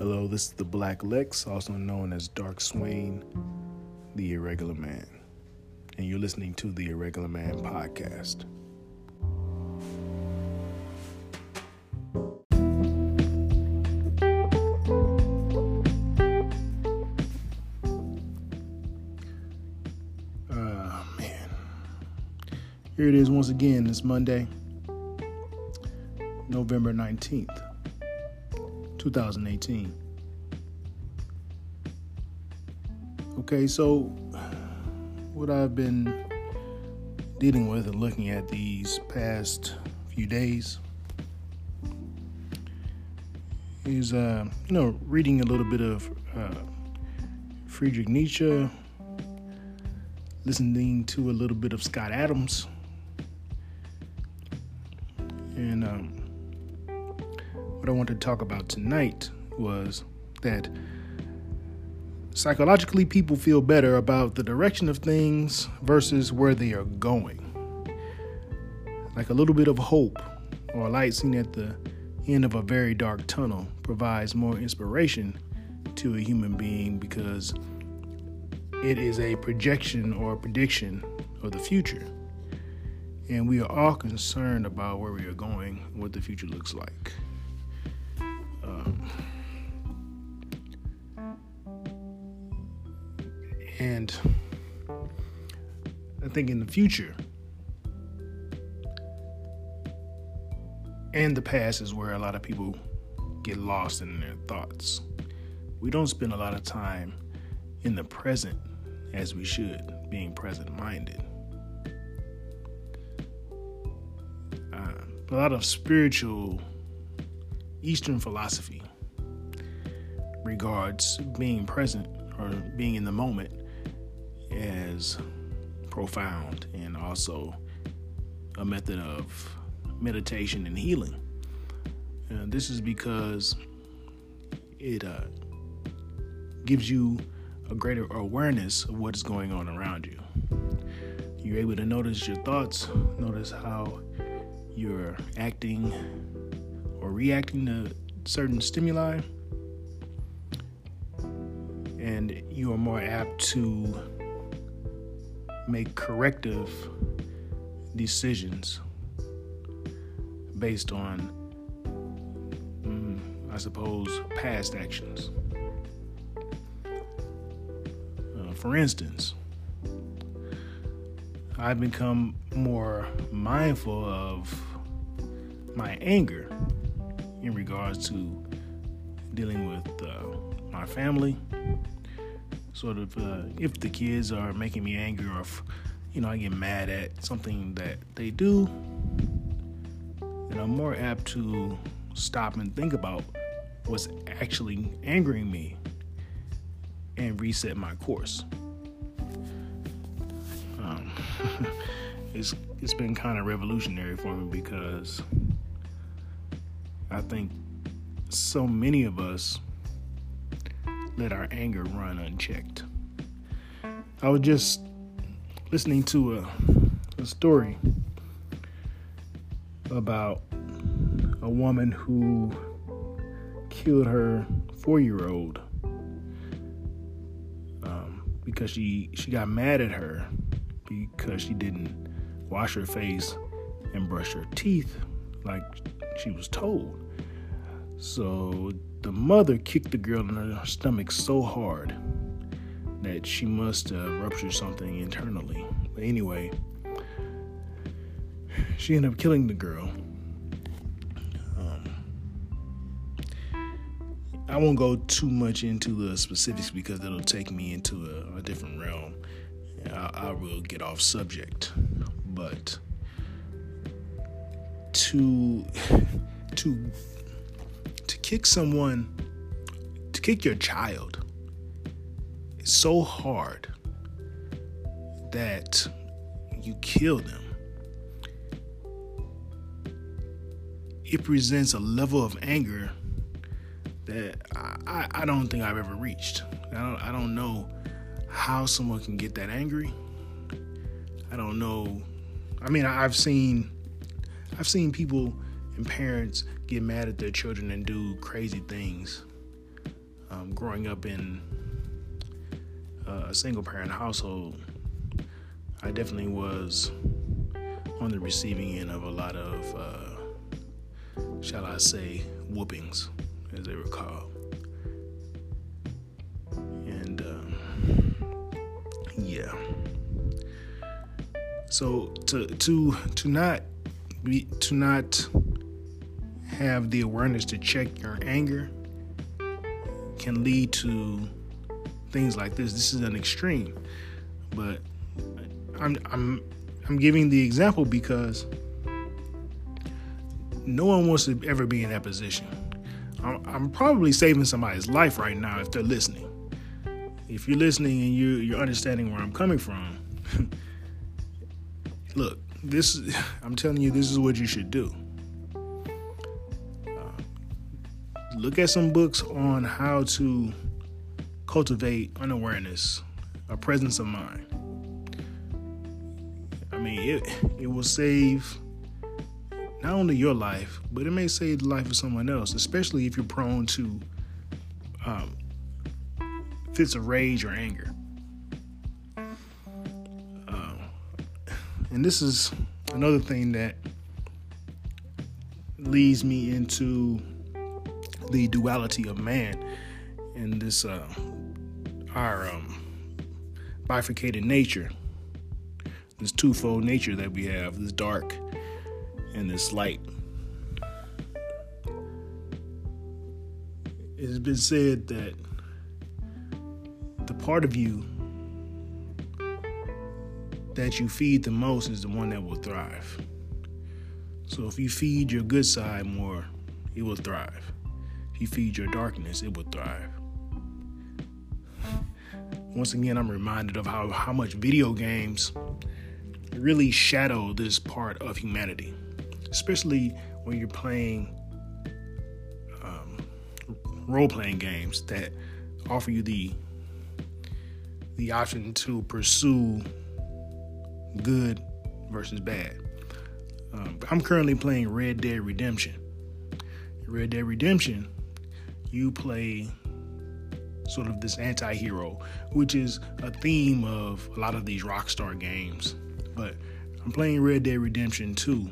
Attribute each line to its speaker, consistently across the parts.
Speaker 1: Hello, this is the Black Lex, also known as Dark Swain, the Irregular Man, and you're listening to the Irregular Man podcast. Here it is once again, this Monday, November 19th, 2018. Okay, so what I've been dealing with and looking at these past few days is, reading a little bit of Friedrich Nietzsche, listening to a little bit of Scott Adams. And what I wanted to talk about tonight was that psychologically people feel better about the direction of things versus where they are going. Like a little bit of hope or a light seen at the end of a very dark tunnel provides more inspiration to a human being because it is a projection or a prediction of the future. And we are all concerned about where we are going, what the future looks like. And I think in the future and the past is where a lot of people get lost in their thoughts. We don't spend a lot of time in the present as we should, being present-minded. A lot of spiritual Eastern philosophy regards being present or being in the moment as profound and also a method of meditation and healing. And this is because it gives you a greater awareness of what is going on around you. You're able to notice your thoughts, notice how you're acting or reacting to certain stimuli, and you are more apt to make corrective decisions based on, past actions. For instance, I've become more mindful of my anger in regards to dealing with my family. If the kids are making me angry or if, I get mad at something that they do, then I'm more apt to stop and think about what's actually angering me and reset my course. It's been kind of revolutionary for me because I think so many of us let our anger run unchecked. I was just listening to a story about a woman who killed her 4-year-old because she got mad at her because she didn't wash her face and brush her teeth like she was told. So the mother kicked the girl in her stomach so hard that she must rupture something internally. But anyway, she ended up killing the girl. I won't go too much into the specifics because it'll take me into a different realm. I will get off subject. But to kick your child is so hard that you kill them. It presents a level of anger that I don't think I've ever reached. I don't know how someone can get that angry. I don't know. I mean, I've seen people and parents get mad at their children and do crazy things Growing up in a single parent household, I definitely was on the receiving end of a lot of, shall I say, whoopings, as they were called. And yeah. So to not have the awareness to check your anger can lead to things like this. This is an extreme, but I'm giving the example because no one wants to ever be in that position. I'm probably saving somebody's life right now if they're listening. If you're listening and you're understanding where I'm coming from, look, I'm telling you, this is what you should do. Look at some books on how to cultivate unawareness, a presence of mind. I mean, it will save not only your life, but it may save the life of someone else, especially if you're prone to fits of rage or anger. And this is another thing that leads me into the duality of man and this our bifurcated nature, this twofold nature that we have, this dark and this light. It has been said that the part of you that you feed the most is the one that will thrive. So if you feed your good side more, it will thrive. If you feed your darkness, it will thrive. Once again, I'm reminded of how much video games really shadow this part of humanity, especially when you're playing role-playing games that offer you the option to pursue good versus bad. I'm currently playing Red Dead Redemption. Red Dead Redemption, you play sort of this anti-hero, which is a theme of a lot of these Rockstar games. But I'm playing Red Dead Redemption 2,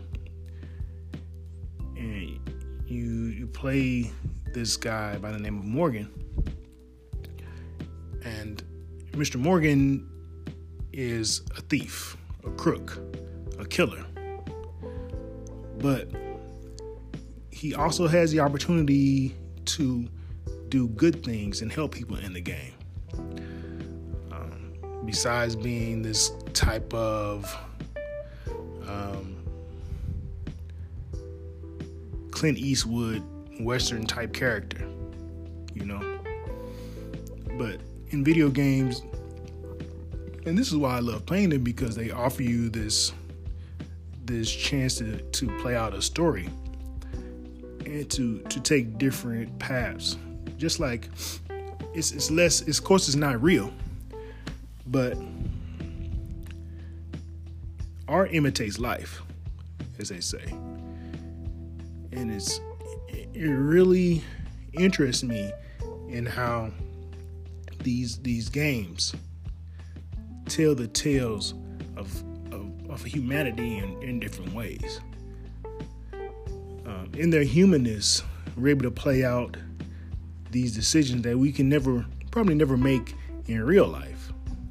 Speaker 1: and you play this guy by the name of Morgan, and Mr. Morgan is a thief, a crook, a killer. But he also has the opportunity to do good things and help people in the game. Besides being this type of Clint Eastwood Western type character, you know. But in video games, and this is why I love playing them, because they offer you this chance to play out a story and to take different paths. Just like it's less, of course it's not real, but art imitates life, as they say. And it really interests me in how these games tell the tales of humanity in different ways. In their humanness, we're able to play out these decisions that we can probably never make in real life.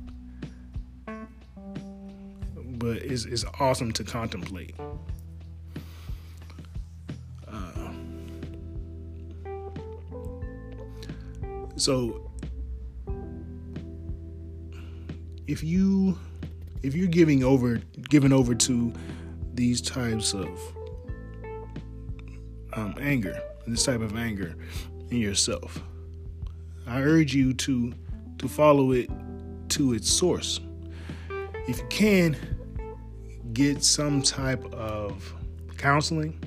Speaker 1: But it's awesome to contemplate. So if you're giving over to these types of this type of anger in yourself, I urge you to follow it to its source. If you can, get some type of counseling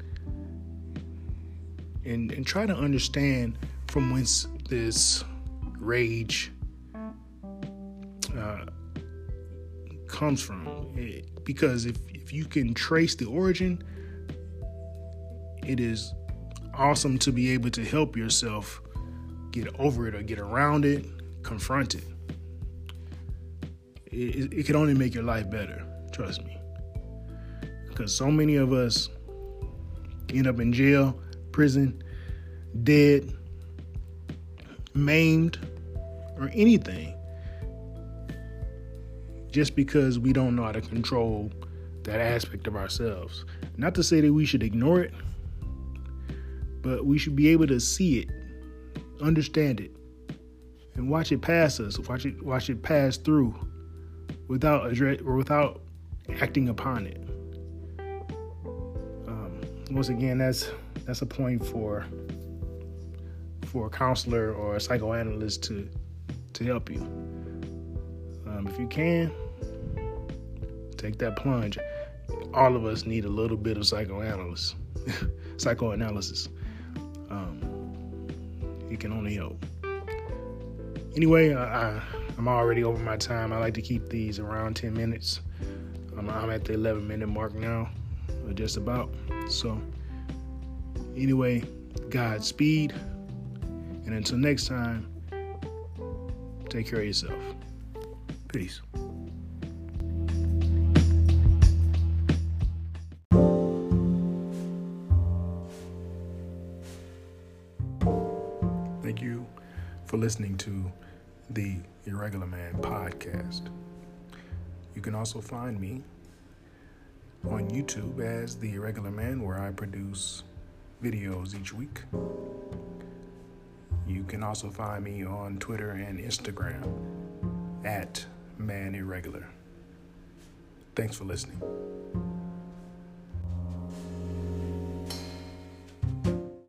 Speaker 1: and try to understand from whence this rage comes from. Because if you can trace the origin, it is awesome to be able to help yourself get over it or get around it, confront it. It can only make your life better. Trust me. Because so many of us end up in jail, prison, dead, maimed, or anything, just because we don't know how to control that aspect of ourselves. Not to say that we should ignore it, but we should be able to see it, understand it, and watch it pass us, watch it pass through without acting upon it. Once again, that's a point for a counselor or a psychoanalyst to help you. If you can, take that plunge. All of us need a little bit of psychoanalysis. It can only help. Anyway, I'm already over my time. I like to keep these around 10 minutes. I'm at the 11-minute mark now, or just about. So, anyway, Godspeed. And until next time, take care of yourself. Peace. Thank you for listening to the Irregular Man podcast. You can also find me on YouTube as The Irregular Man, where I produce videos each week. You can also find me on Twitter and Instagram at Man Irregular. Thanks for listening.